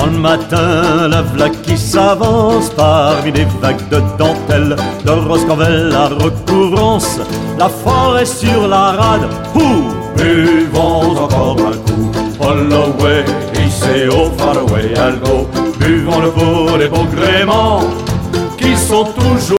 Quand le matin, la v'là qui s'avance parmi des vagues de dentelle, de Roscanvel à recouvrance, la forêt sur la rade. Buvons encore un coup, Holloway, hissé au Faraway, Algo. Buvons-le pour les beaux gréments qui sont toujours